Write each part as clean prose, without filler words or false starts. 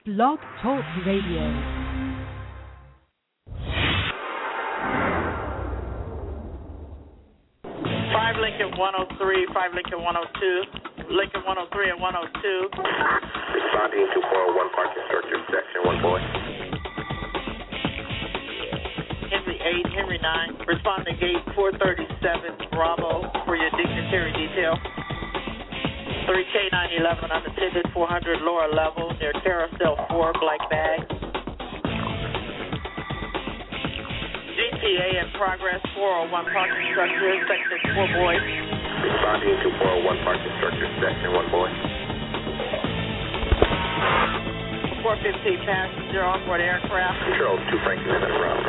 Blog Talk Radio. 5 Lincoln 103, 5 Lincoln 102, Lincoln 103 and 102. Responding to 401 parking structure, section 1 boy. Henry 8, Henry 9. Responding gate 437, Bravo, for your dignitary detail. 3K 911 unattended, 400 lower level near Carousel 4, Black Bag. GTA in progress, 401 parking structure, section 4 boy. Responding to 401 parking structure, section 1 boy. 415 passenger onboard aircraft. Control 2 Franklin en route.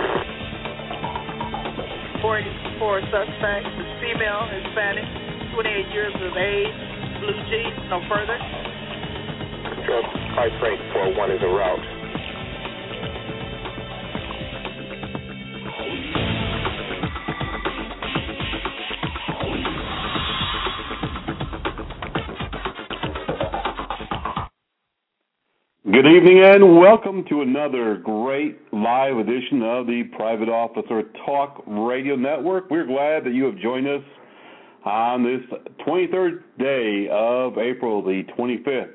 484 suspect, is female, Hispanic, 28 years of age, blue jeans, no further. Control 5 Frank 401 is en route. Good evening and welcome to another great live edition of the Private Officer Talk Radio Network. We're glad that you have joined us on this 23rd day of April the 25th,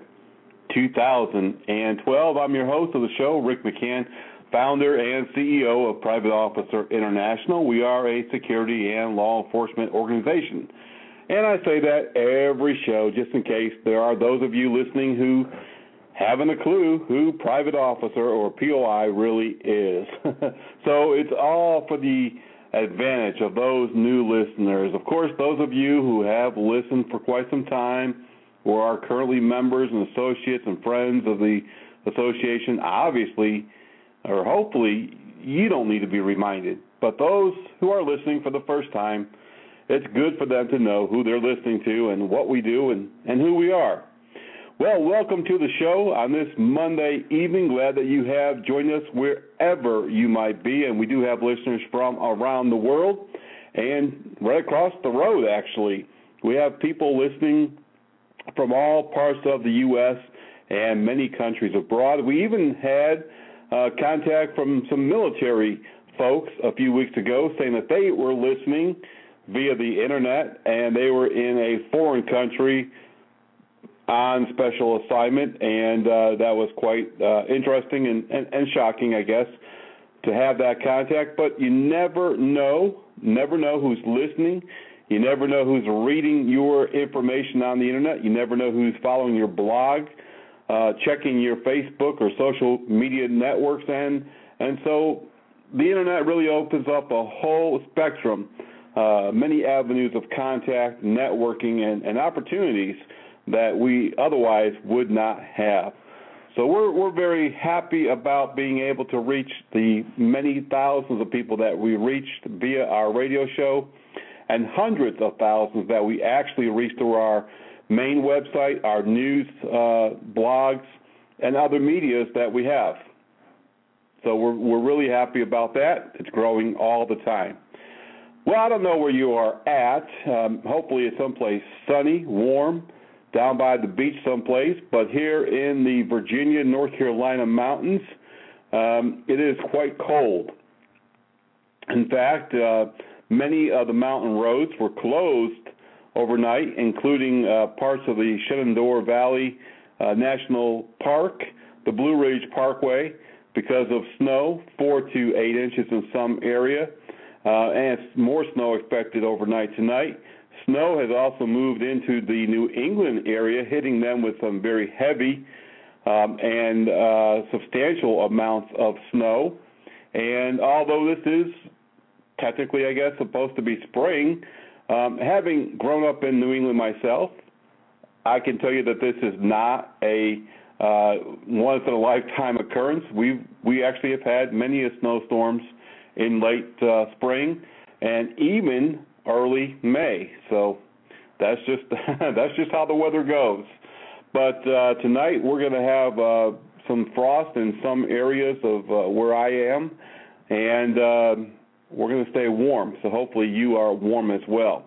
2012. I'm your host of the show, Rick McCann, founder and CEO of Private Officer International. We are a security and law enforcement organization. And I say that every show just in case there are those of you listening who haven't a clue who Private Officer or POI really is. So it's all for the advantage of those new listeners. Of course, those of you who have listened for quite some time or are currently members and associates and friends of the association, obviously or hopefully you don't need to be reminded. But those who are listening for the first time, it's good for them to know who they're listening to and what we do and who we are. Well, welcome to the show on this Monday evening. Glad that you have joined us wherever you might be, and we do have listeners from around the world and right across the road, actually. We have people listening from all parts of the U.S. and many countries abroad. We even had contact from some military folks a few weeks ago saying that they were listening via the Internet, and they were in a foreign country on special assignment, and that was quite interesting and shocking, I guess, to have that contact. But you never know who's listening. You never know who's reading your information on the Internet. You never know who's following your blog, checking your Facebook or social media networks, and so the Internet really opens up a whole spectrum, many avenues of contact, networking, and opportunities that we otherwise would not have. So we're very happy about being able to reach the many thousands of people that we reached via our radio show and hundreds of thousands that we actually reached through our main website, our news blogs, and other medias that we have. So we're really happy about that. It's growing all the time. Well, I don't know where you are at. Hopefully it's someplace sunny, warm, down by the beach someplace, but here in the Virginia, North Carolina mountains, it is quite cold. In fact, many of the mountain roads were closed overnight, including parts of the Shenandoah Valley National Park, the Blue Ridge Parkway, because of snow, 4 to 8 inches in some area, and more snow expected overnight tonight. Snow has also moved into the New England area, hitting them with some very heavy and substantial amounts of snow. And although this is technically, I guess, supposed to be spring, having grown up in New England myself, I can tell you that this is not a once-in-a-lifetime occurrence. We actually have had many snowstorms in late spring and even early May, so that's just how the weather goes. But tonight we're going to have some frost in some areas of where I am, and we're going to stay warm, so hopefully you are warm as well.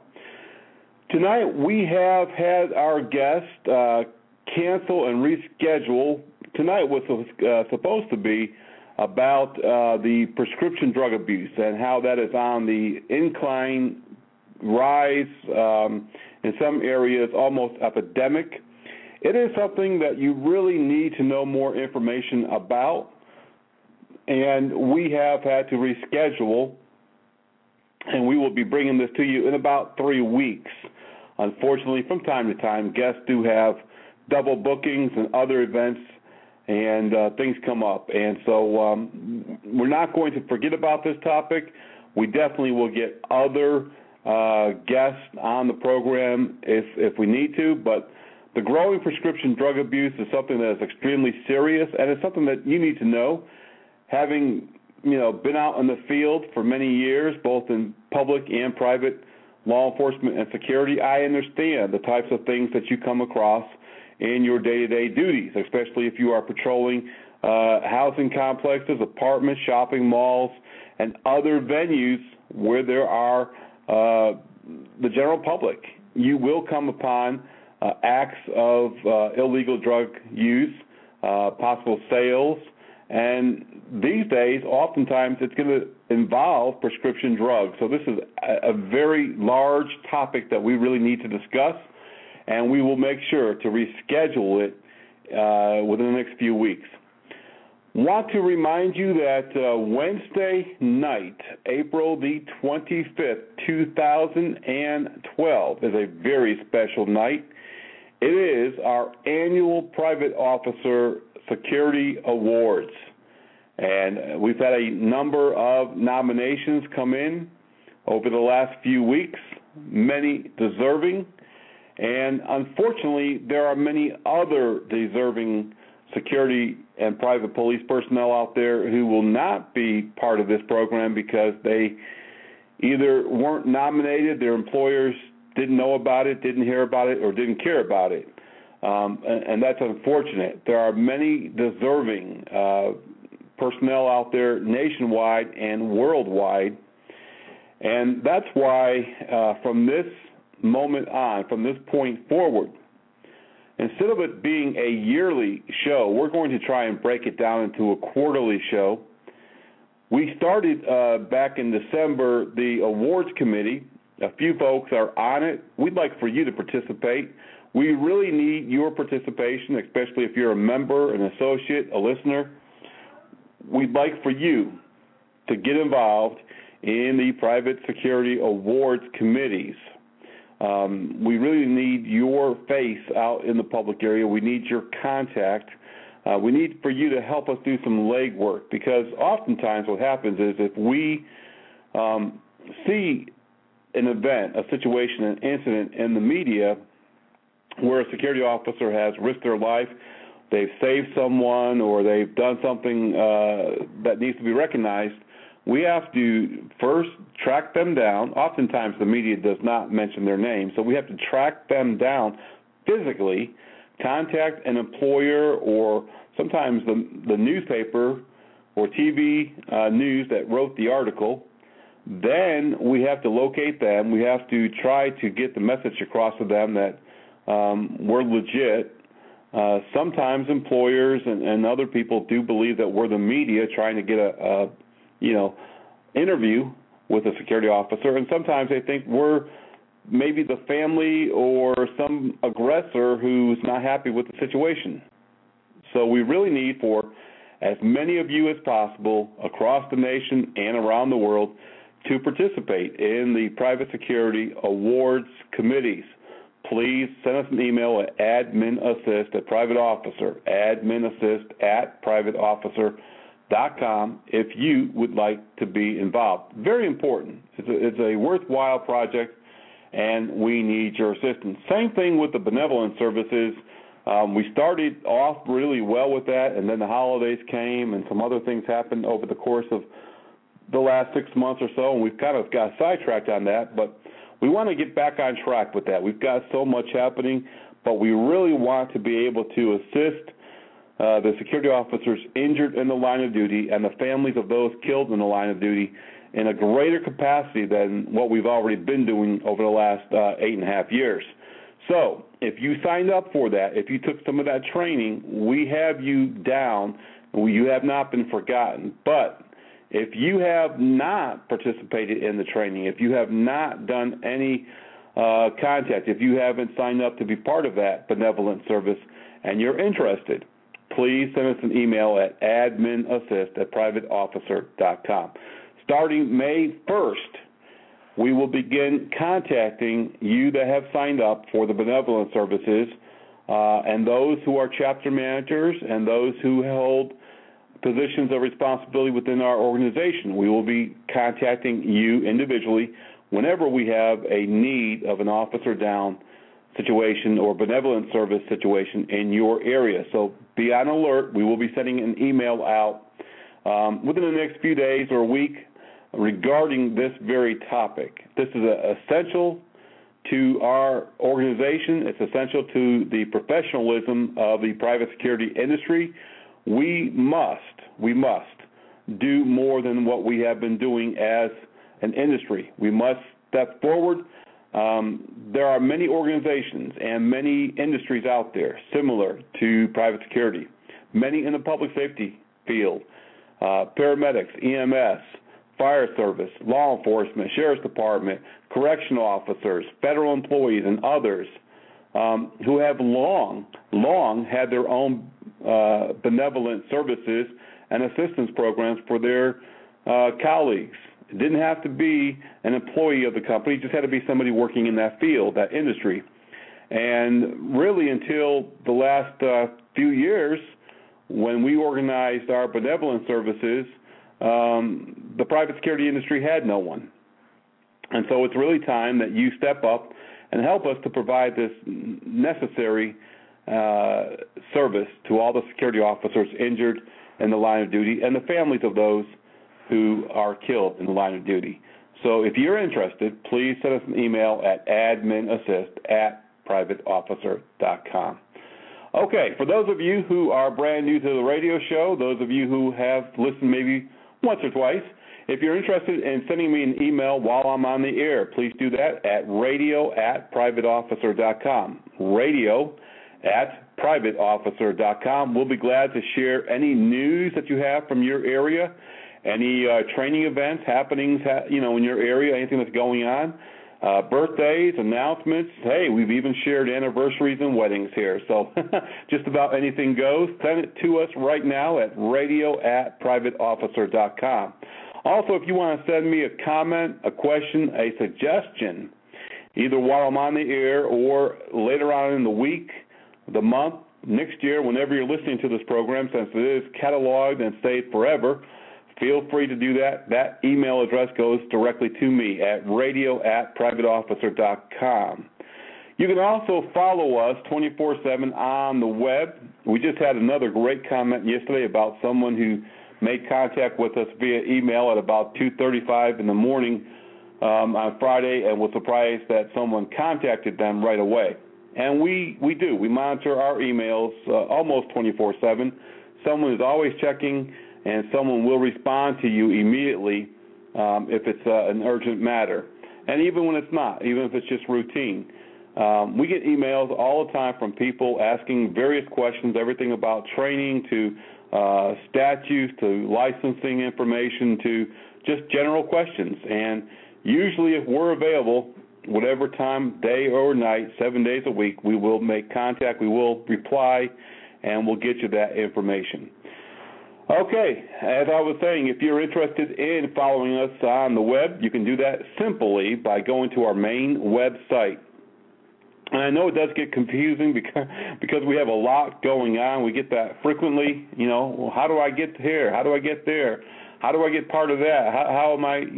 Tonight we have had our guest cancel and reschedule tonight was supposed to be about the prescription drug abuse and how that is on the incline rise, in some areas almost epidemic. It is something that you really need to know more information about, and we have had to reschedule, and we will be bringing this to you in about 3 weeks. Unfortunately, from time to time, guests do have double bookings and other events, and things come up. And so we're not going to forget about this topic. We definitely will get other guests on the program if we need to, but the growing prescription drug abuse is something that is extremely serious, and it's something that you need to know. Having been out in the field for many years, both in public and private law enforcement and security, I understand the types of things that you come across in your day-to-day duties, especially if you are patrolling housing complexes, apartments, shopping malls, and other venues where there are the general public. You will come upon acts of illegal drug use, possible sales, and these days, oftentimes, it's going to involve prescription drugs. So this is a very large topic that we really need to discuss, and we will make sure to reschedule it within the next few weeks. Want to remind you that Wednesday night, April the 25th, 2012, is a very special night. It is our annual Private Officer Security Awards. And we've had a number of nominations come in over the last few weeks, many deserving. And unfortunately, there are many other deserving security and private police personnel out there who will not be part of this program because they either weren't nominated, their employers didn't know about it, didn't hear about it, or didn't care about it. And that's unfortunate. There are many deserving personnel out there nationwide and worldwide. And that's why from this moment on, from this point forward, instead of it being a yearly show, we're going to try and break it down into a quarterly show. We started back in December the awards committee. A few folks are on it. We'd like for you to participate. We really need your participation, especially if you're a member, an associate, a listener. We'd like for you to get involved in the private security awards committees. We really need your face out in the public area. We need your contact. We need for you to help us do some legwork, because oftentimes what happens is if we see an event, a situation, an incident in the media where a security officer has risked their life, they've saved someone, or they've done something that needs to be recognized, we have to first track them down. Oftentimes the media does not mention their name, so we have to track them down physically, contact an employer or sometimes the newspaper or TV news that wrote the article. Then we have to locate them. We have to try to get the message across to them that we're legit. Sometimes employers and other people do believe that we're the media trying to get a interview with a security officer, and sometimes they think we're maybe the family or some aggressor who's not happy with the situation. So we really need for as many of you as possible across the nation and around the world to participate in the Private Security Awards committees. Please send us an email at adminassist@privateofficer, adminassist@privateofficer.com if you would like to be involved. Very important. It's a worthwhile project, and we need your assistance. Same thing with the benevolent services. We started off really well with that, and then the holidays came and some other things happened over the course of the last 6 months or so, and we've kind of got sidetracked on that, but we want to get back on track with that. We've got so much happening, but we really want to be able to assist the security officers injured in the line of duty and the families of those killed in the line of duty in a greater capacity than what we've already been doing over the last 8.5 years. So if you signed up for that, if you took some of that training, we have you down. You have not been forgotten. But if you have not participated in the training, if you have not done any contact, if you haven't signed up to be part of that benevolent service and you're interested, please send us an email at adminassist@privateofficer.com. Starting May 1st, we will begin contacting you that have signed up for the benevolent services and those who are chapter managers and those who hold positions of responsibility within our organization. We will be contacting you individually whenever we have a need of an officer down situation or benevolent service situation in your area. So be on alert. We will be sending an email out within the next few days or a week regarding this very topic. This is essential to our organization. It's essential to the professionalism of the private security industry. We must do more than what we have been doing as an industry. We must step forward. There are many organizations and many industries out there similar to private security, many in the public safety field, paramedics, EMS, fire service, law enforcement, sheriff's department, correctional officers, federal employees, and others who have long had their own benevolent services and assistance programs for their colleagues. It didn't have to be an employee of the company. It just had to be somebody working in that field, that industry. And really until the last few years, when we organized our benevolent services, the private security industry had no one. And so it's really time that you step up and help us to provide this necessary service to all the security officers injured in the line of duty and the families of those who are killed in the line of duty. So if you're interested, please send us an email at adminassist@privateofficer.com. Okay, for those of you who are brand new to the radio show, those of you who have listened maybe once or twice, if you're interested in sending me an email while I'm on the air, please do that at radio@privateofficer.com. radio@privateofficer.com. We'll be glad to share any news that you have from your area, any training events, happenings, in your area, anything that's going on, birthdays, announcements. Hey, we've even shared anniversaries and weddings here. So just about anything goes. Send it to us right now at radio@privateofficer.com. Also, if you want to send me a comment, a question, a suggestion, either while I'm on the air or later on in the week, the month, next year, whenever you're listening to this program, since it is cataloged and saved forever, feel free to do that. That email address goes directly to me at radio@privateofficer.com. You can also follow us 24/7 on the web. We just had another great comment yesterday about someone who made contact with us via email at about 2:35 in the morning on Friday and was surprised that someone contacted them right away. And we do. We monitor our emails almost 24/7. Someone is always checking, and someone will respond to you immediately if it's an urgent matter. And even when it's not, even if it's just routine. We get emails all the time from people asking various questions, everything about training to statutes to licensing information to just general questions. And usually if we're available, whatever time, day or night, 7 days a week, we will make contact, we will reply, and we'll get you that information. Okay, as I was saying, if you're interested in following us on the web, you can do that simply by going to our main website. And I know it does get confusing because we have a lot going on. We get that frequently, well, how do I get here? How do I get there? How do I get part of that? How am I,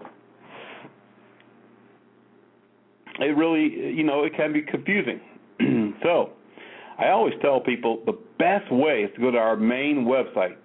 It really, it can be confusing. So I always tell people the best way is to go to our main website,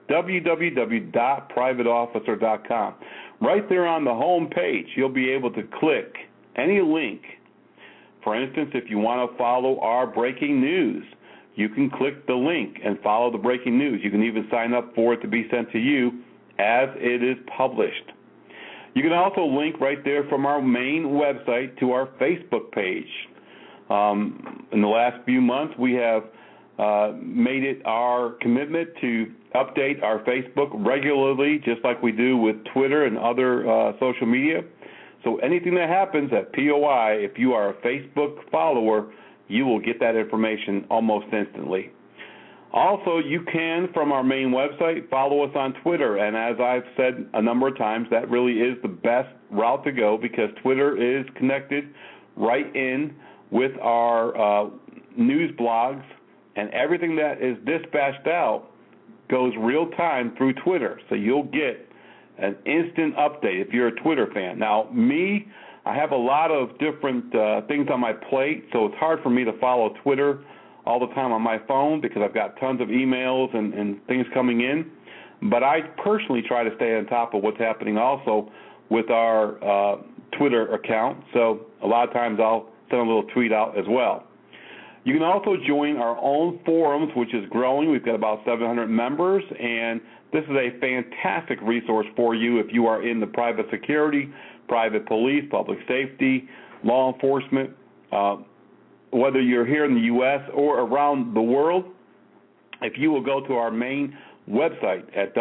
www.privateofficer.com. Right there on the home page, you'll be able to click any link. For instance, if you want to follow our breaking news, you can click the link and follow the breaking news. You can even sign up for it to be sent to you as it is published. You can also link right there from our main website to our Facebook page. In the last few months, we have made it our commitment to update our Facebook regularly, just like we do with Twitter and other social media. So anything that happens at POI, if you are a Facebook follower, you will get that information almost instantly. Also, you can, from our main website, follow us on Twitter. And as I've said a number of times, that really is the best route to go because Twitter is connected right in with our news blogs, and everything that is dispatched out goes real time through Twitter. So you'll get an instant update if you're a Twitter fan. Now, me, I have a lot of different things on my plate, so it's hard for me to follow Twitter all the time on my phone because I've got tons of emails and things coming in. But I personally try to stay on top of what's happening also with our Twitter account. So a lot of times I'll send a little tweet out as well. You can also join our own forums, which is growing. We've got about 700 members, and this is a fantastic resource for you if you are in the private security, private police, public safety, law enforcement, whether you're here in the U.S. or around the world. If you will go to our main website at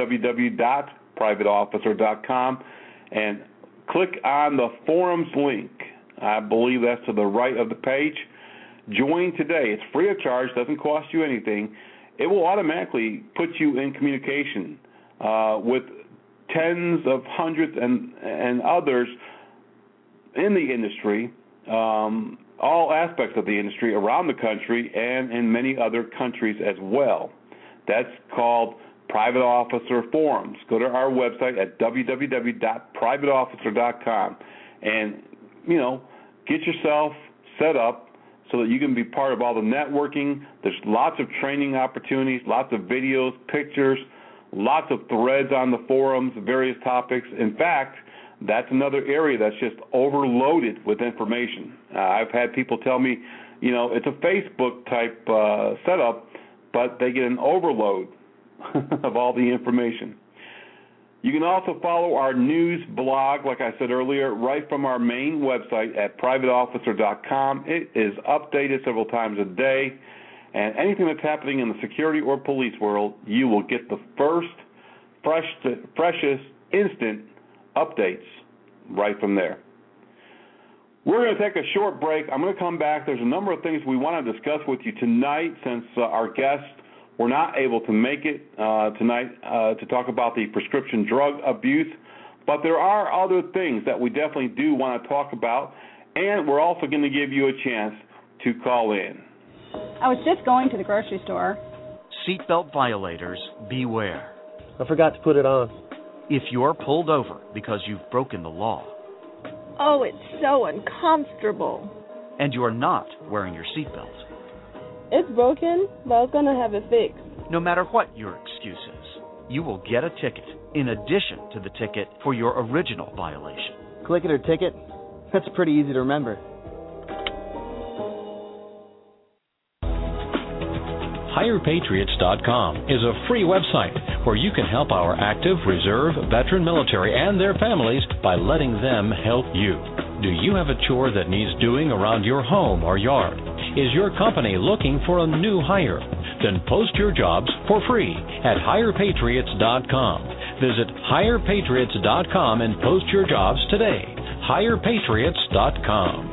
www.privateofficer.com and click on the forums link, I believe that's to the right of the page. Join today. It's free of charge, doesn't cost you anything. It will automatically put you in communication with tens of hundreds and others in the industry, all aspects of the industry around the country and in many other countries as well. That's called Private Officer Forums. Go to our website at www.privateofficer.com and, get yourself set up so that you can be part of all the networking. There's lots of training opportunities, lots of videos, pictures, lots of threads on the forums, various topics. In fact, that's another area that's just overloaded with information. I've had people tell me, it's a Facebook type setup, but they get an overload of all the information. You can also follow our news blog, like I said earlier, right from our main website at privateofficer.com. It is updated several times a day, and anything that's happening in the security or police world, you will get the freshest, instant updates right from there. We're going to take a short break. I'm going to come back. There's a number of things we want to discuss with you tonight since our guests were not able to make it tonight to talk about the prescription drug abuse, but there are other things that we definitely do want to talk about, and we're also going to give you a chance to call in. I was just going to the grocery store. Seatbelt violators, beware. I forgot to put it on. If you're pulled over because you've broken the law. Oh, it's so uncomfortable. And you're not wearing your seatbelt. It's broken, but I was going to have it fixed. No matter what your excuse is, you will get a ticket in addition to the ticket for your original violation. Click it or ticket? That's pretty easy to remember. HirePatriots.com is a free website where you can help our active, reserve, veteran military and their families by letting them help you. Do you have a chore that needs doing around your home or yard? Is your company looking for a new hire? Then post your jobs for free at HirePatriots.com. Visit HirePatriots.com and post your jobs today. HirePatriots.com.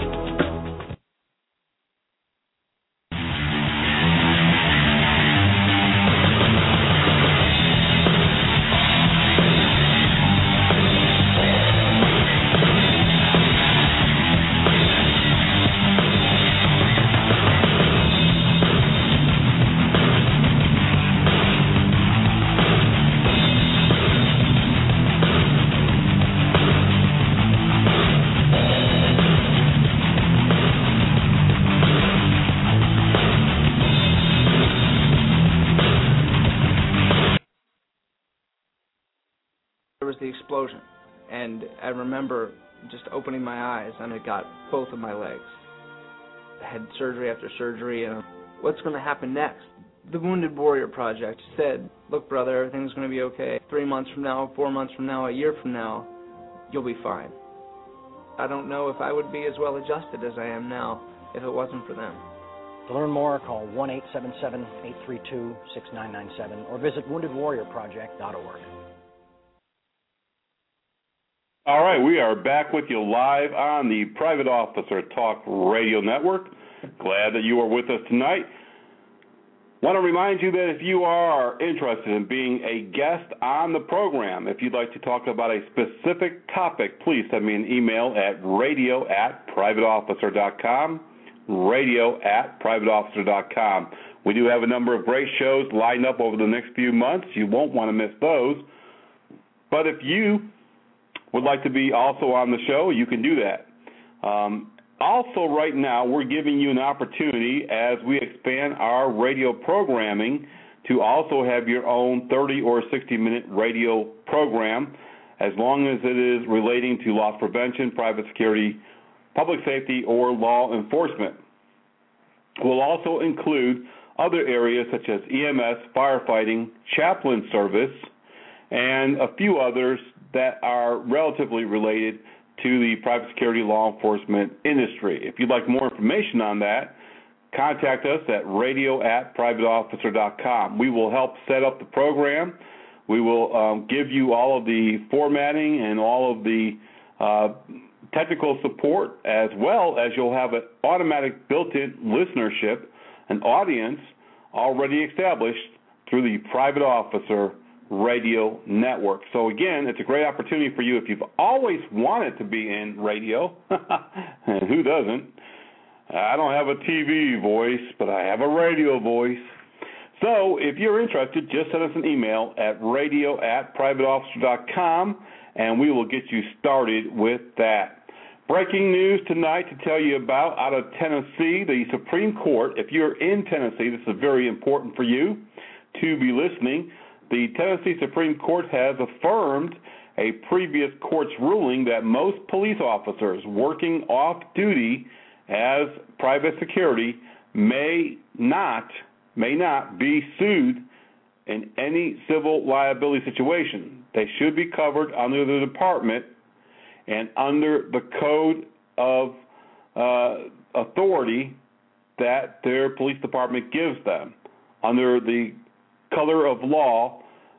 There was the explosion, and I remember just opening my eyes, and it got both of my legs. I had surgery after surgery, and what's going to happen next? The Wounded Warrior Project said, look, brother, everything's going to be okay. 3 months from now, 4 months from now, a year from now, you'll be fine. I don't know if I would be as well adjusted as I am now. if it wasn't for them. To learn more, call 1-877-832-6997 or visit woundedwarriorproject.org. All right, we are back with you live on the Private Officer Talk Radio Network. Glad that you are with us tonight. Want to remind you that if you are interested in being a guest on the program, if you'd like to talk about a specific topic, please send me an email at radio@privateofficer.com, radio@privateofficer.com. We do have a number of great shows lined up over the next few months. You won't want to miss those. But if you would like to be also on the show, you can do that. Also, right now, we're giving you an opportunity as we expand our radio programming to also have your own 30 or 60-minute radio program, as long as it is relating to loss prevention, private security, public safety, or law enforcement. We'll also include other areas such as EMS, firefighting, chaplain service, and a few others that are relatively related to the private security law enforcement industry. If you'd like more information on that, contact us at radio@privateofficer.com. We will help set up the program. We will give you all of the formatting and all of the technical support, as well as you'll have an automatic built-in listenership, an audience already established through the Private Officer Radio Network. So again, it's a great opportunity for you if you've always wanted to be in radio. And who doesn't? I don't have a TV voice, but I have a radio voice. So if you're interested, just send us an email at radio@privateofficer.com, and we will get you started with that. Breaking news tonight to tell you about out of Tennessee, the Supreme Court. If you're in Tennessee, this is very important for you to be listening. The Tennessee Supreme Court has affirmed a previous court's ruling that most police officers working off-duty as private security may not be sued in any civil liability situation. They should be covered under the department and under the code of authority that their police department gives them. Under the color of law,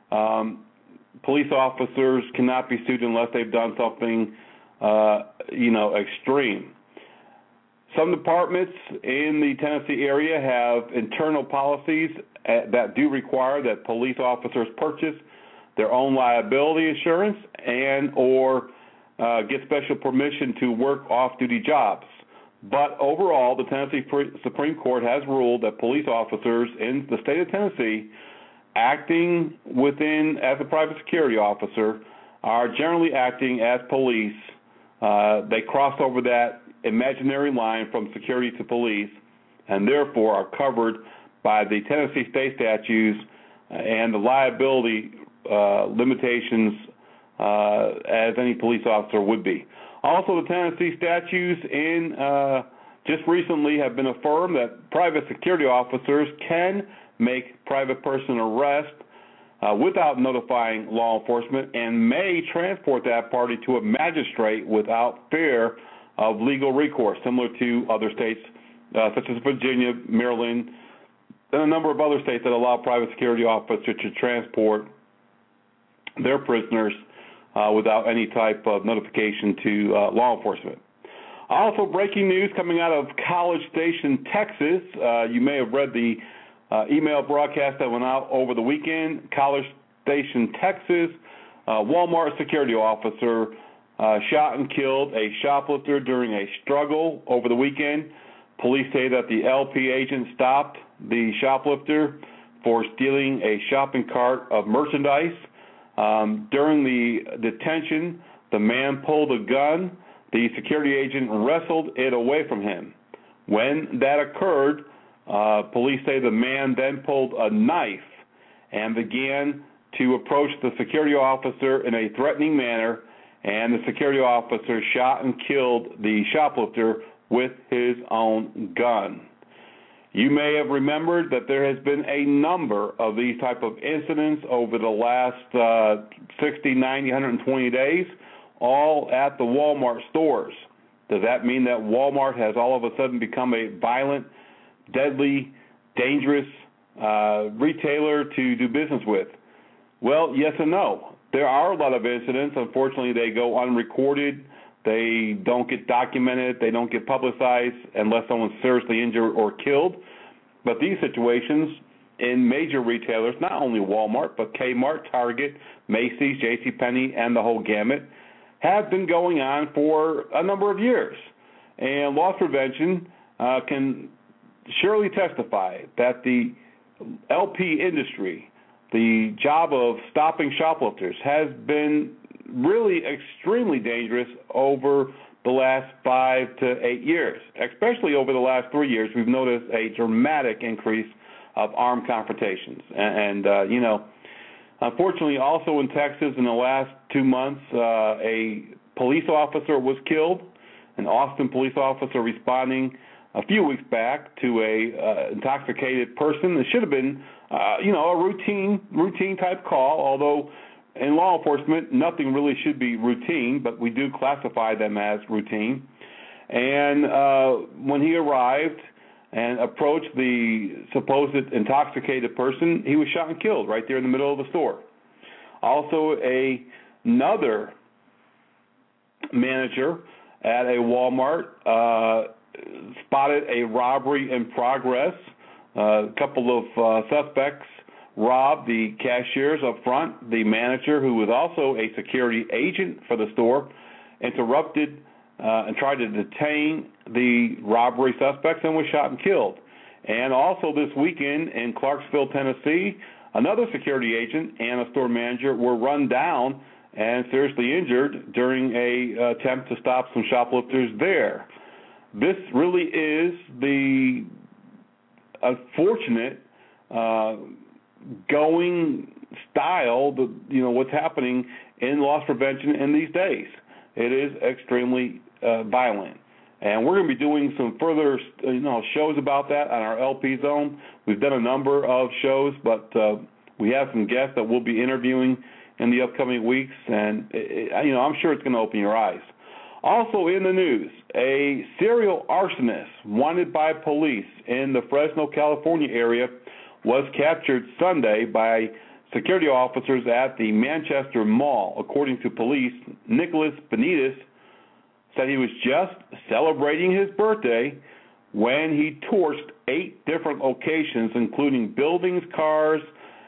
police officers cannot be sued unless they've done something, extreme. Some departments in the Tennessee area have internal policies that do require that police officers purchase their own liability insurance and or get special permission to work off-duty jobs. But overall, the Tennessee Supreme Court has ruled that police officers in the state of Tennessee acting as a private security officer are generally acting as police. They cross over that imaginary line from security to police and therefore are covered by the Tennessee state statutes and the liability limitations as any police officer would be. Also, the Tennessee statutes just recently have been affirmed that private security officers can make private person arrest without notifying law enforcement and may transport that party to a magistrate without fear of legal recourse, similar to other states such as Virginia, Maryland, and a number of other states that allow private security officers to transport their prisoners without any type of notification to law enforcement. Also, breaking news coming out of College Station, Texas. You may have read the email broadcast that went out over the weekend. College Station, Texas, Walmart security officer shot and killed a shoplifter during a struggle over the weekend. Police say that the LP agent stopped the shoplifter for stealing a shopping cart of merchandise. During the detention, the man pulled a gun. The security agent wrestled it away from him. When that occurred, police say the man then pulled a knife and began to approach the security officer in a threatening manner, and the security officer shot and killed the shoplifter with his own gun. You may have remembered that there has been a number of these type of incidents over the last 60, 90, 120 days, all at the Walmart stores. Does that mean that Walmart has all of a sudden become a violent, deadly, dangerous retailer to do business with? Well, yes and no. There are a lot of incidents. Unfortunately, they go unrecorded. They don't get documented. They don't get publicized unless someone's seriously injured or killed. But these situations in major retailers, not only Walmart, but Kmart, Target, Macy's, JCPenney, and the whole gamut, have been going on for a number of years. And loss prevention can surely testify that the LP industry, the job of stopping shoplifters, has been really extremely dangerous over the last 5 to 8 years. Especially over the last 3 years, we've noticed a dramatic increase of armed confrontations. And unfortunately, also in Texas in the last 2 months, a police officer was killed, an Austin police officer responding a few weeks back to a intoxicated person. It should have been, a routine type call, although in law enforcement, nothing really should be routine, but we do classify them as routine. And when he arrived and approached the supposed intoxicated person, he was shot and killed right there in the middle of the store. Also, another manager at a Walmart spotted a robbery in progress. A couple of suspects robbed the cashiers up front. The manager, who was also a security agent for the store, interrupted and tried to detain the robbery suspects and was shot and killed. And also this weekend in Clarksville, Tennessee, another security agent and a store manager were run down and seriously injured during a attempt to stop some shoplifters there. This really is the unfortunate going style, what's happening in loss prevention in these days. It is extremely violent. And we're going to be doing some further shows about that on our LP Zone. We've done a number of shows, but we have some guests that we'll be interviewing in the upcoming weeks, and I'm sure it's going to open your eyes. Also in the news, a serial arsonist wanted by police in the Fresno, California area was captured Sunday by security officers at the Manchester Mall. According to police, Nicholas Benitez said he was just celebrating his birthday when he torched 8 different locations, including buildings, cars,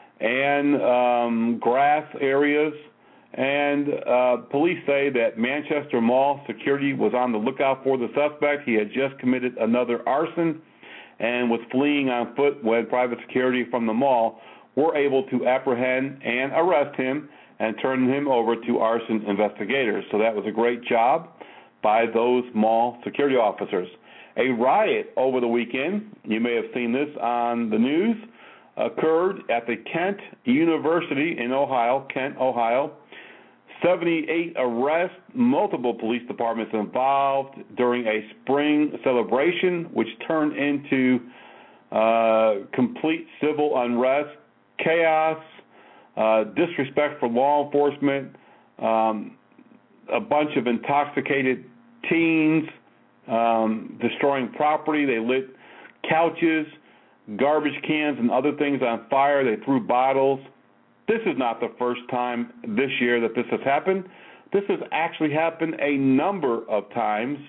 and grass areas. And police say that Manchester Mall security was on the lookout for the suspect. He had just committed another arson and was fleeing on foot when private security from the mall were able to apprehend and arrest him and turn him over to arson investigators. So that was a great job by those mall security officers. A riot over the weekend, you may have seen this on the news, occurred at the Kent University in Ohio, Kent, Ohio. 78 arrests, multiple police departments involved during a spring celebration, which turned into complete civil unrest, chaos, disrespect for law enforcement, a bunch of intoxicated teens destroying property. They lit couches, garbage cans, and other things on fire. They threw bottles. This is not the first time this year that this has happened. This has actually happened a number of times.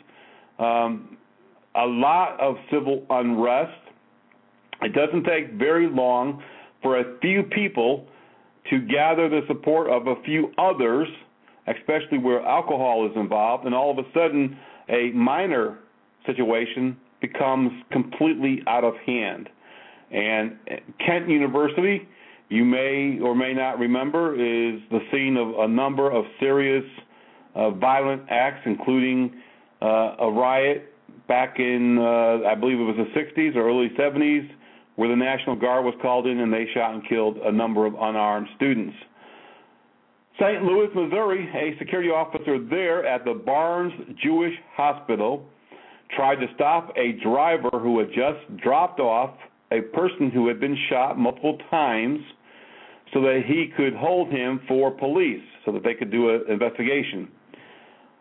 A lot of civil unrest. It doesn't take very long for a few people to gather the support of a few others, especially where alcohol is involved, and all of a sudden a minor situation becomes completely out of hand. And Kent University, you may or may not remember, is the scene of a number of serious violent acts, including a riot back in, I believe it was the 60s or early 70s, where the National Guard was called in and they shot and killed a number of unarmed students. St. Louis, Missouri, a security officer there at the Barnes Jewish Hospital tried to stop a driver who had just dropped off a person who had been shot multiple times so that he could hold him for police, so that they could do an investigation.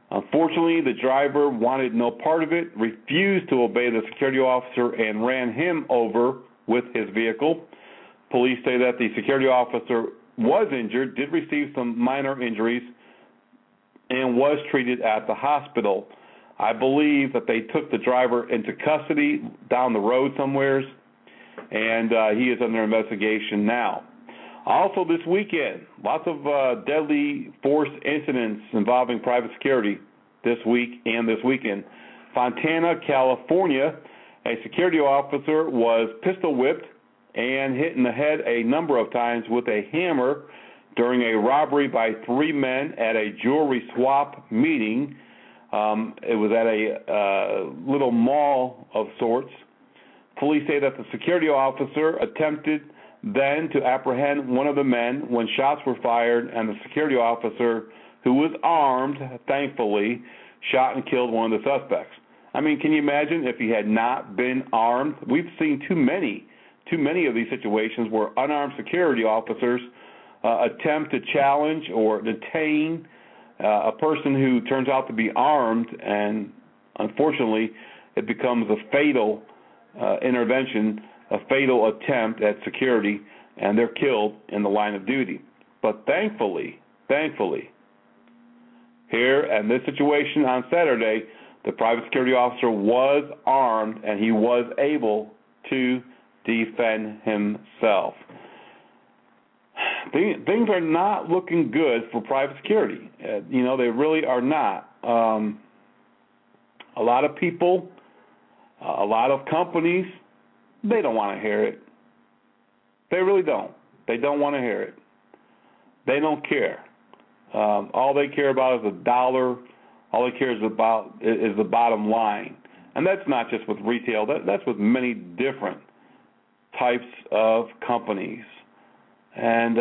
Unfortunately, the driver wanted no part of it, refused to obey the security officer, and ran him over with his vehicle. Police say that the security officer was injured, did receive some minor injuries, and was treated at the hospital. I believe that they took the driver into custody down the road somewheres, and he is under investigation now. Also this weekend, lots of deadly force incidents involving private security this week and this weekend. Fontana, California, a security officer was pistol whipped and hit in the head a number of times with a hammer during a robbery by 3 men at a jewelry swap meeting. It was at a little mall of sorts. Police say that the security officer attempted then to apprehend one of the men when shots were fired, and the security officer, who was armed, thankfully, shot and killed one of the suspects. I mean, can you imagine if he had not been armed? We've seen too many of these situations where unarmed security officers attempt to challenge or detain a person who turns out to be armed, and unfortunately it becomes a fatal intervention, a fatal attempt at security, and they're killed in the line of duty. But thankfully, here in this situation on Saturday, the private security officer was armed and he was able to defend himself. Things are not looking good for private security. They really are not. A lot of people, a lot of companies, they don't want to hear it. They really don't. They don't want to hear it. They don't care. All they care about is the dollar. All they care about is the bottom line. And that's not just with retail. That's with many different types of companies. And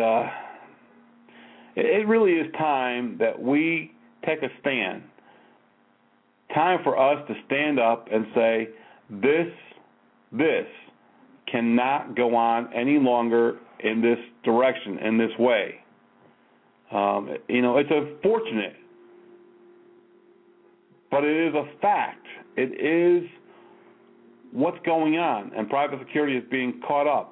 it really is time that we take a stand. Time for us to stand up and say, this cannot go on any longer in this direction, in this way. It's unfortunate, but it is a fact. It is what's going on, and private security is being caught up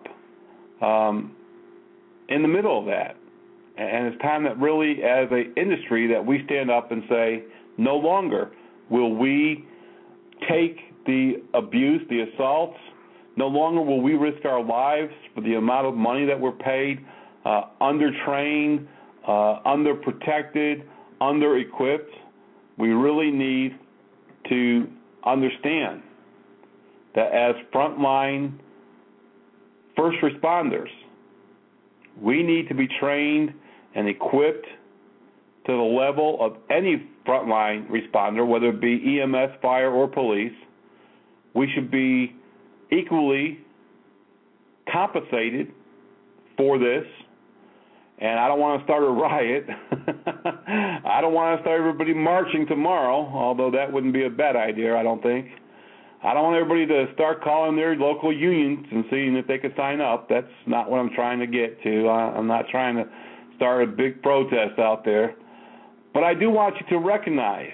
in the middle of that. And it's time that really, as an industry, that we stand up and say, no longer will we take the abuse, the assaults. No longer will we risk our lives for the amount of money that we're paid, undertrained, underprotected, under-equipped. We really need to understand that as frontline first responders, we need to be trained and equipped to the level of any frontline responder, whether it be EMS, fire, or police. We should be equally compensated for this. And I don't want to start a riot. I don't want to start everybody marching tomorrow, although that wouldn't be a bad idea, I don't think. I don't want everybody to start calling their local unions and seeing if they could sign up. That's not what I'm trying to get to. I'm not trying to start a big protest out there. But I do want you to recognize,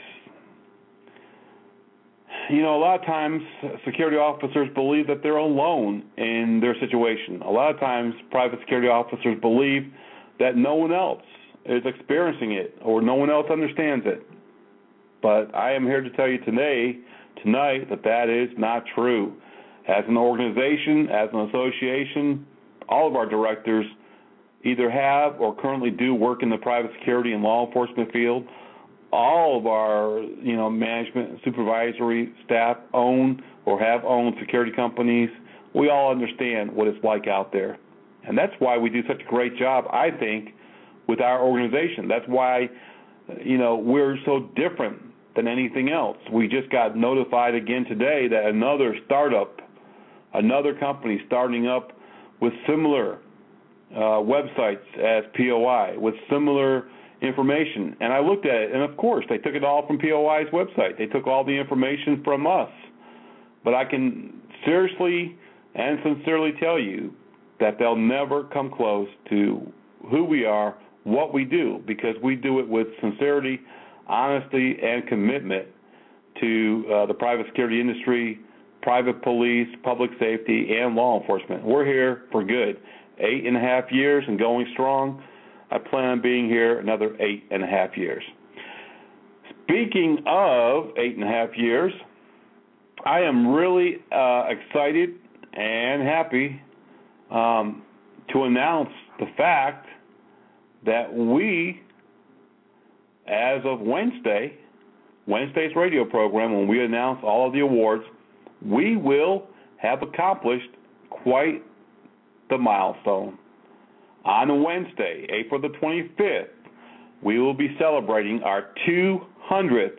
a lot of times security officers believe that they're alone in their situation. A lot of times private security officers believe that no one else is experiencing it or no one else understands it. But I am here to tell you tonight, that is not true. As an organization, as an association, all of our directors either have or currently do work in the private security and law enforcement field. All of our, management and supervisory staff own or have owned security companies. We all understand what it's like out there. And that's why we do such a great job, I think, with our organization. That's why, we're so different than anything else. We just got notified again today that another company starting up with similar websites as POI, with similar information. And I looked at it, and of course, they took it all from POI's website. They took all the information from us. But I can seriously and sincerely tell you that they'll never come close to who we are, what we do, because we do it with sincerity, honesty, and commitment to the private security industry, private police, public safety, and law enforcement. We're here for good. 8.5 years and going strong. I plan on being here another 8.5 years. Speaking of 8.5 years, I am really excited and happy to announce the fact that we, as of Wednesday's radio program, when we announce all of the awards, we will have accomplished quite the milestone. On Wednesday, April the 25th, we will be celebrating our 200th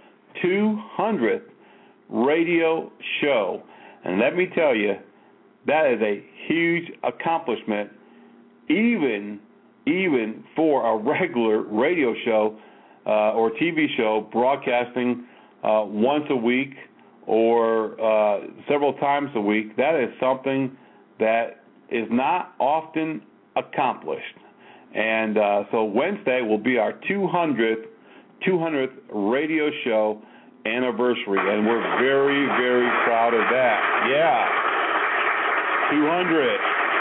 radio show. And let me tell you, that is a huge accomplishment, even for a regular radio show or TV show broadcasting once a week or several times a week. That is something that is not often accomplished. And so Wednesday will be our 200th radio show anniversary, and we're very, very proud of that. Yeah, 200.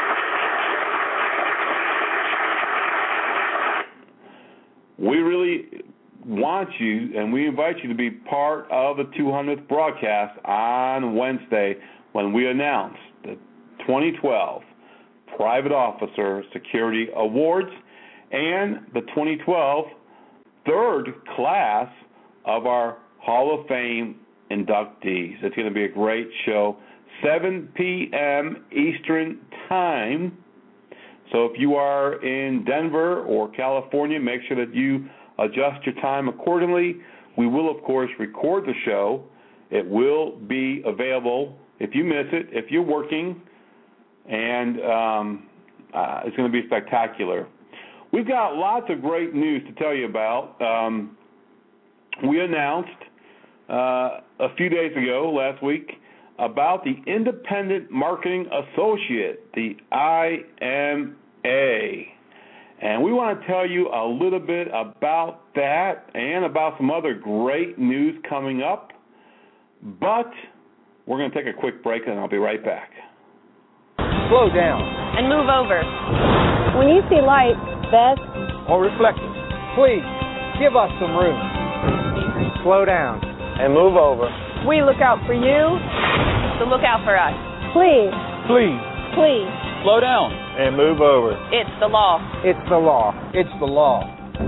We really want you, and we invite you to be part of the 200th broadcast on Wednesday when we announce the 2012 Private Officer Security Awards and the 2012 third class of our Hall of Fame inductees. It's going to be a great show, 7 p.m. Eastern Time. So if you are in Denver or California, make sure that you adjust your time accordingly. We will, of course, record the show. It will be available if you miss it, if you're working, and it's going to be spectacular. We've got lots of great news to tell you about. We announced a few days ago, last week, about the Independent Marketing Associate, the IMA. And we want to tell you a little bit about that and about some other great news coming up. But we're going to take a quick break, and I'll be right back. Slow down. And move over. When you see lights, vests, or reflectors, please give us some room. Slow down. And move over. We look out for you. So look out for us. Please. Please. Please. Slow down. And move over. It's the law. It's the law. It's the law.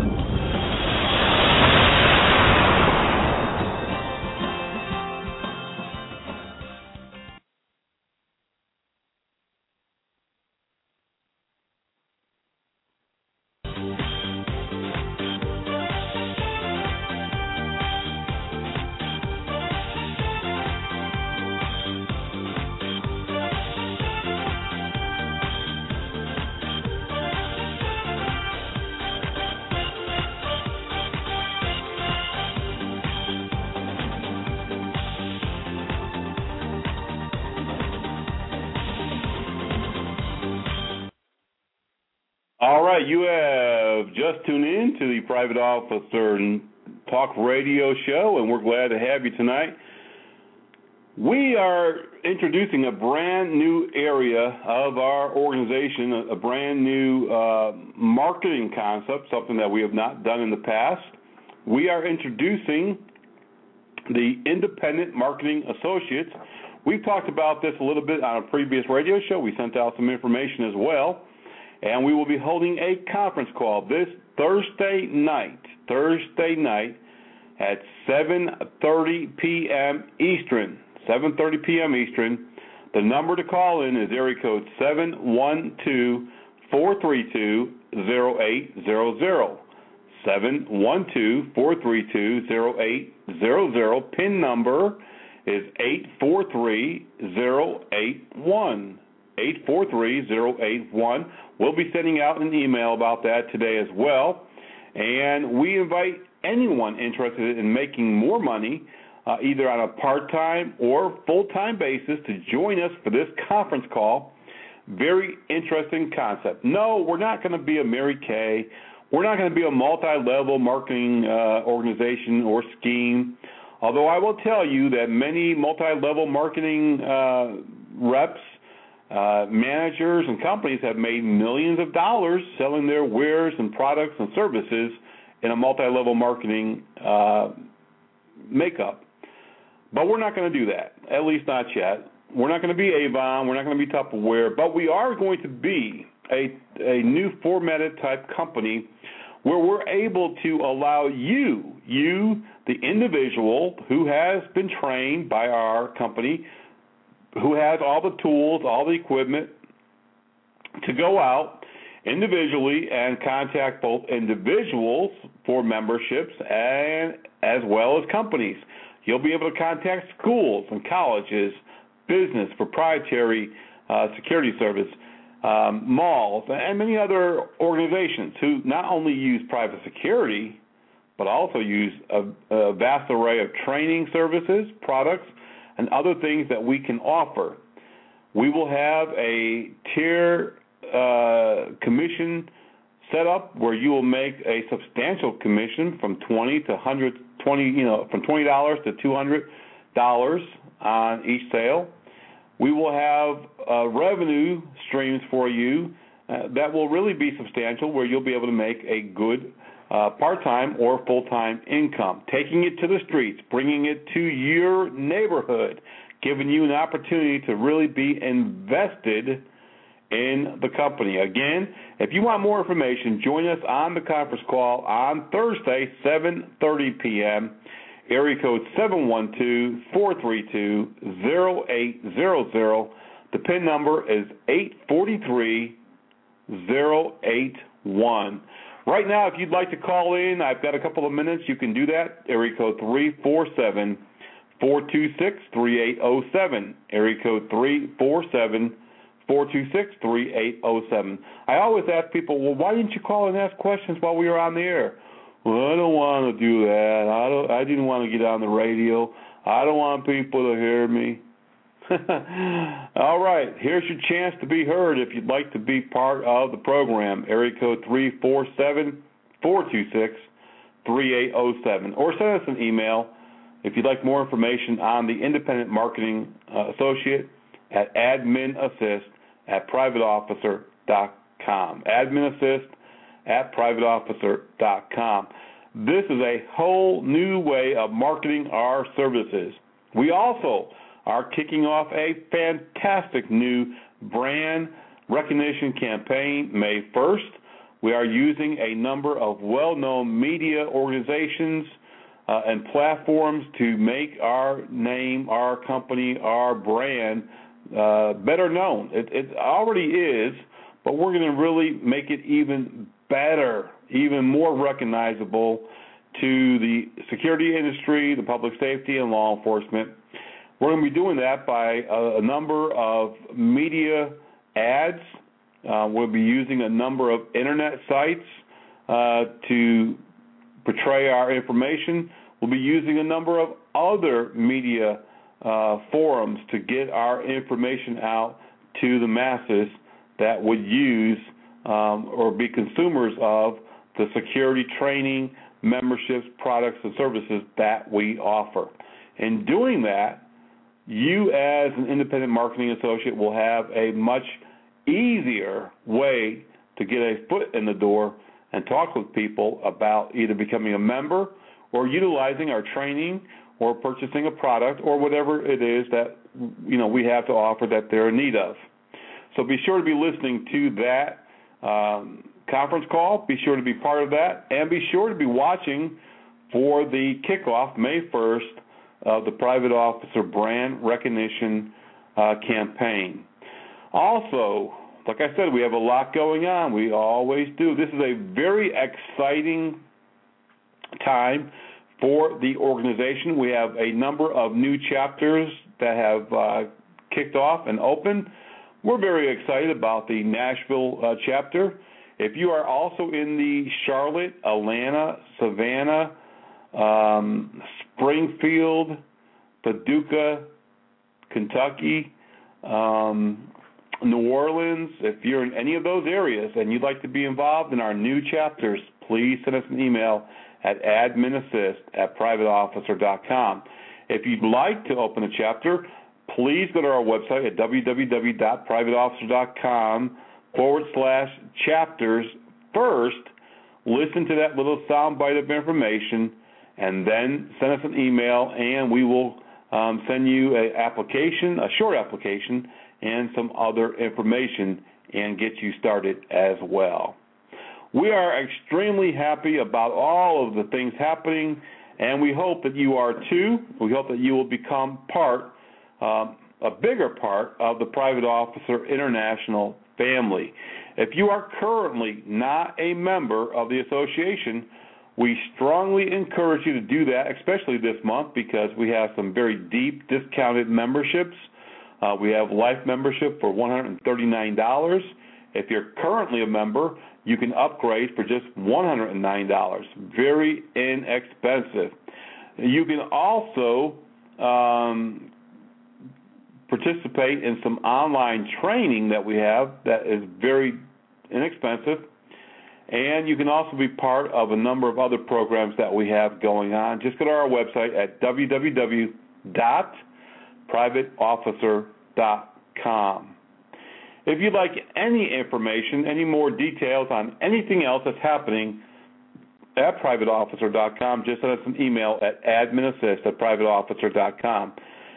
All right, you have just tuned in to the Private Officer Talk Radio Show, and we're glad to have you tonight. We are introducing a brand new area of our organization, a brand new marketing concept, something that we have not done in the past. We are introducing the Independent Marketing Associates. We've talked about this a little bit on a previous radio show. We sent out some information as well. And we will be holding a conference call this Thursday night at 7:30 p.m. Eastern. 7:30 p.m. Eastern. The number to call in is area code 712-432-0800. 712-432-0800. PIN number is 843081. 843081. We'll be sending out an email about that today as well. And we invite anyone interested in making more money, either on a part-time or full-time basis, to join us for this conference call. Very interesting concept. No, we're not going to be a Mary Kay. We're not going to be a multi-level marketing organization or scheme, although I will tell you that many multi-level marketing reps, managers, and companies have made millions of dollars selling their wares and products and services in a multi-level marketing makeup. But we're not going to do that, at least not yet. We're not going to be Avon. We're not going to be Tupperware. But we are going to be a new formatted type company where we're able to allow you, the individual who has been trained by our company, who has all the tools, all the equipment, to go out individually and contact both individuals for memberships and as well as companies. You'll be able to contact schools and colleges, business, proprietary security service, malls, and many other organizations who not only use private security, but also use a vast array of training services, products, and other things that we can offer. We will have a tier commission set up where you will make a substantial commission from $20 to $20 to $200 on each sale. We will have revenue streams for you that will really be substantial, where you'll be able to make a good part-time or full-time income, taking it to the streets, bringing it to your neighborhood, giving you an opportunity to really be invested in the company. Again, if you want more information, join us on the conference call on Thursday, 7:30 p.m., area code 712-432-0800. The PIN number is 843081. Right now, if you'd like to call in, I've got a couple of minutes. You can do that. Area code 347-426-3807. Area code 347-426-3807. I always ask people, well, why didn't you call and ask questions while we were on the air? Well, I don't want to do that. I didn't want to get on the radio. I don't want people to hear me. All right, here's your chance to be heard if you'd like to be part of the program. Area code 347-426-3807. Or send us an email if you'd like more information on the Independent Marketing Associate at adminassist@privateofficer.com. adminassist@privateofficer.com. This is a whole new way of marketing our services. We also are kicking off a fantastic new brand recognition campaign May 1st. We are using a number of well-known media organizations and platforms to make our name, our company, our brand better known. It already is, but we're going to really make it even better, even more recognizable to the security industry, the public safety, and law enforcement. We're going to be doing that by a number of media ads. We'll be using a number of internet sites to portray our information. We'll be using a number of other media forums to get our information out to the masses that would use or be consumers of the security training, memberships, products, and services that we offer. In doing that, you as an independent marketing associate will have a much easier way to get a foot in the door and talk with people about either becoming a member or utilizing our training or purchasing a product or whatever it is that we have to offer that they're in need of. So be sure to be listening to that conference call. Be sure to be part of that, and be sure to be watching for the kickoff May 1st of the Private Officer Brand Recognition campaign. Also, like I said, we have a lot going on. We always do. This is a very exciting time for the organization. We have a number of new chapters that have kicked off and opened. We're very excited about the Nashville chapter. If you are also in the Charlotte, Atlanta, Savannah, Springfield, Paducah, Kentucky, New Orleans, if you're in any of those areas and you'd like to be involved in our new chapters, please send us an email at adminassist@privateofficer.com. If you'd like to open a chapter, please go to our website at www.privateofficer.com/chapters first. Listen to that little soundbite of information, and then send us an email, and we will send you a short application, and some other information, and get you started as well. We are extremely happy about all of the things happening, and we hope that you are too. We hope that you will become a bigger part of the Private Officer International family. If you are currently not a member of the association, we strongly encourage you to do that, especially this month, because we have some very deep discounted memberships. We have life membership for $139. If you're currently a member, you can upgrade for just $109. Very inexpensive. You can also participate in some online training that we have that is very inexpensive, and you can also be part of a number of other programs that we have going on. Just go to our website at www.privateofficer.com. If you'd like any information, any more details on anything else that's happening at privateofficer.com, just send us an email at adminassist@privateofficer.com.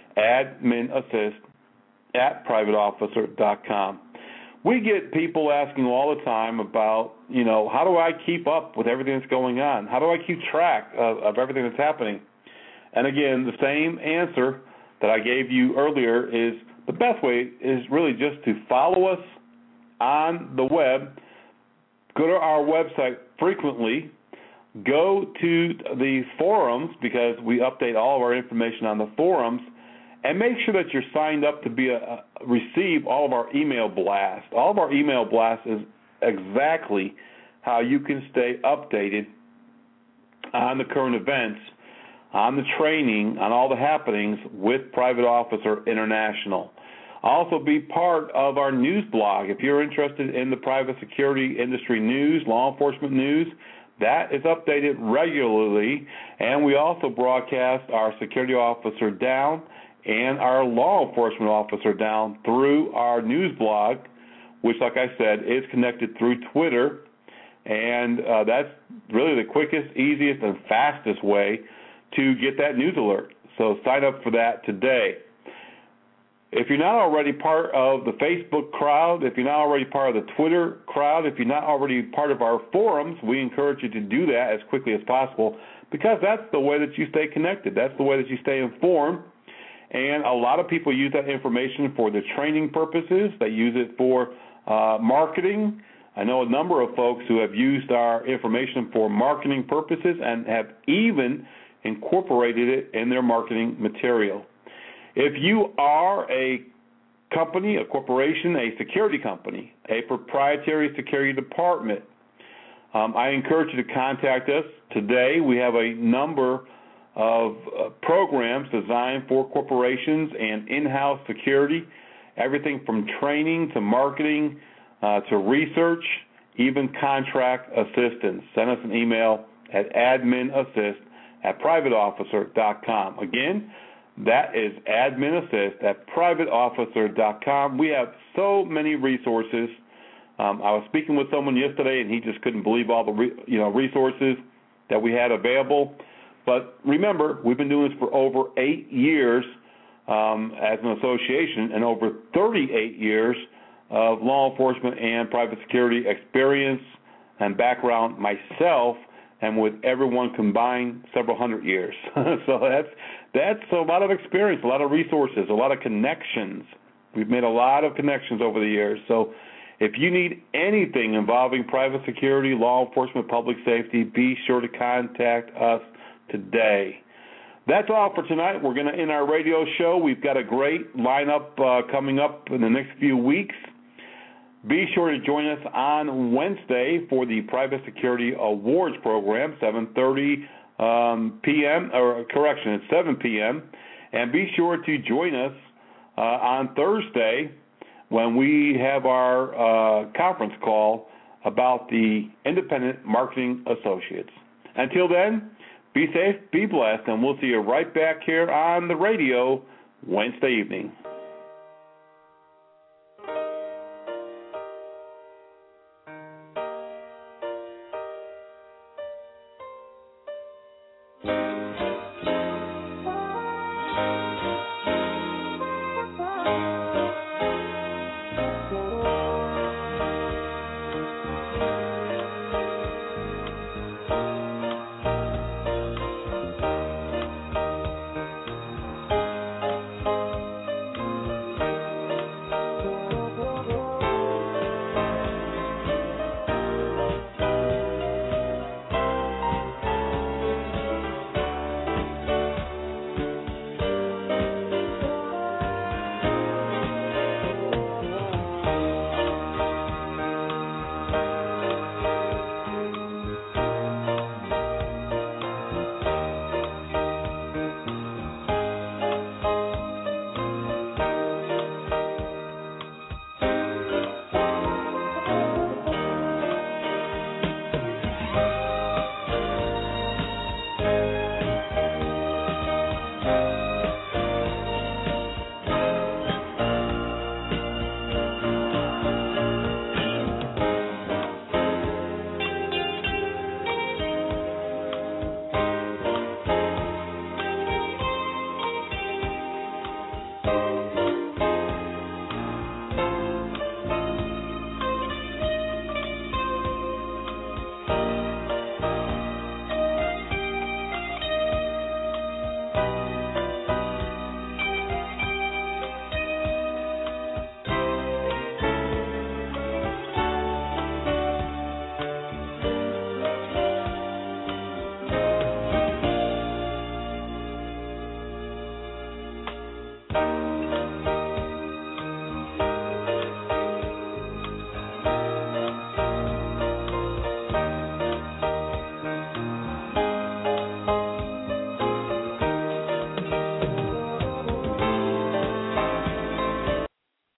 adminassist@privateofficer.com. We get people asking all the time about, how do I keep up with everything that's going on? How do I keep track of everything that's happening? And again, the same answer that I gave you earlier is the best way is really just to follow us on the web. Go to our website frequently. Go to the forums, because we update all of our information on the forums. And make sure that you're signed up to receive all of our email blasts. All of our email blasts is exactly how you can stay updated on the current events, on the training, on all the happenings with Private Officer International. Also be part of our news blog. If you're interested in the private security industry news, law enforcement news, that is updated regularly. And we also broadcast our security officer down and our law enforcement officer down through our news blog, which, like I said, is connected through Twitter. And that's really the quickest, easiest, and fastest way to get that news alert. So sign up for that today. If you're not already part of the Facebook crowd, if you're not already part of the Twitter crowd, if you're not already part of our forums, we encourage you to do that as quickly as possible, because that's the way that you stay connected. That's the way that you stay informed. And a lot of people use that information for their training purposes. They use it for marketing. I know a number of folks who have used our information for marketing purposes and have even incorporated it in their marketing material. If you are a company, a corporation, a security company, a proprietary security department, I encourage you to contact us today. We have a number of programs designed for corporations and in-house security, everything from training to marketing to research, even contract assistance. Send us an email at adminassist@privateofficer.com. Again, that is adminassist@privateofficer.com. We have so many resources. I was speaking with someone yesterday, and he just couldn't believe all the resources that we had available. But remember, we've been doing this for over 8 years as an association, and over 38 years of law enforcement and private security experience and background myself, and with everyone combined, several hundred years. So that's a lot of experience, a lot of resources, a lot of connections. We've made a lot of connections over the years. So if you need anything involving private security, law enforcement, public safety, be sure to contact us today. That's all for tonight. We're going to end our radio show. We've got a great lineup coming up in the next few weeks. Be sure to join us on Wednesday for the Private Security Awards program, 7:30 p.m., or correction, it's 7 p.m. And be sure to join us on Thursday when we have our conference call about the Independent Marketing Associates. Until then, be safe, be blessed, and we'll see you right back here on the radio Wednesday evening.